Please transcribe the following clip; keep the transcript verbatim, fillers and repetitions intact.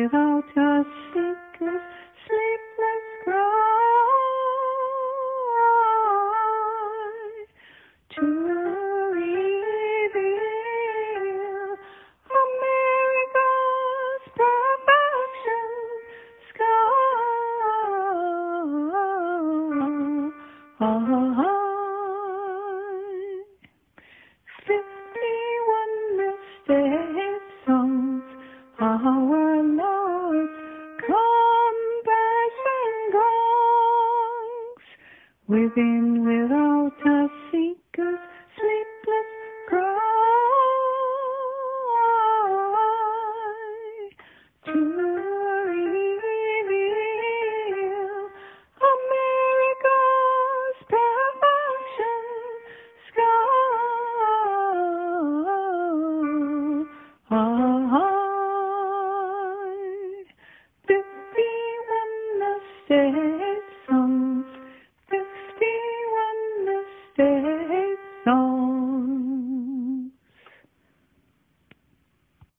without a single sleepless cry. To reveal America's perfection sky. Fifty-one mistakes songs, our Lord's compassion gongs, within without a seeker's